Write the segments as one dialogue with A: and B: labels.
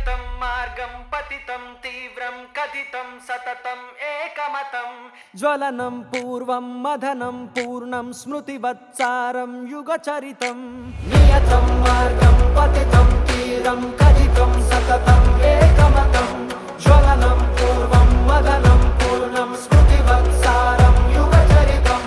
A: नियतं मार्गं पतितं तीव्रं कथितं सततं एकमतं ज्वलनं पूर्वं मदनं पूर्णं स्मृतिवत्सारं युगचरितं नियतं मार्गं पतितं तीव्रं कथितं सततं एकमतं ज्वलनं पूर्वं मदनं पूर्णं स्मृतिवत्सारं युगचरितं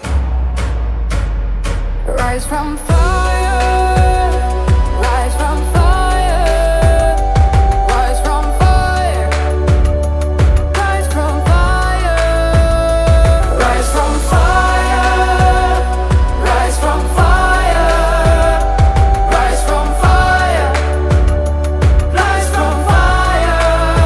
B: Rise from fire, rise from fire, rise from fire, rise from fire, rise from fire, rise from fire, rise from fire, rise from fire.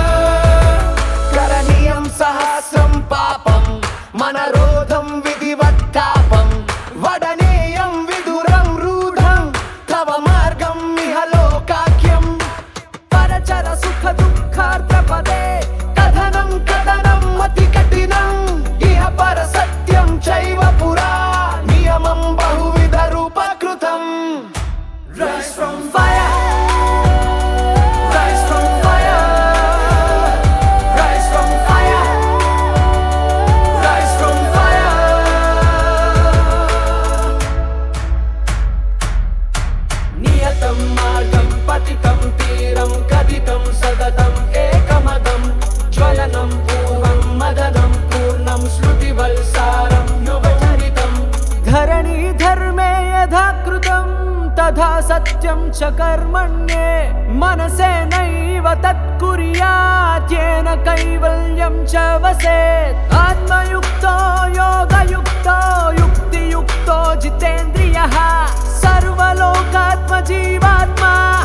A: కరణీయం సహస్రం పాపం మనరోధం విధివత్తాపం వడనేయం విదురం రూఢం తవ మార్గం ఇహలోకాఖ్యం పరచర సుఖ దుఃఖార్తపదే కథనం కథనం అతి కఠినం ఇహ పర సత్యం చైవ పురా నియమం బహువిధ రూపకృతం rise from fire rise from fire rise from fire rise from fire नियतं मार्गं पतितं तीरं कथितं सततं एकमदं ज्वलनं पूर्वं मदनं पूर्णं श्रुतिवल्सारं युगचरितं धरणी धर्मे यथा कृतं तथा सत्यं च कर्मण्ये मनसेनैव तत्कुर्यात् येन कैवल्यं च वसेत् आत्मयुक्तो योगयुक्तो युक्तियुक्तो जितेन्द्रियः सर्वलोकात्मजीवात्मा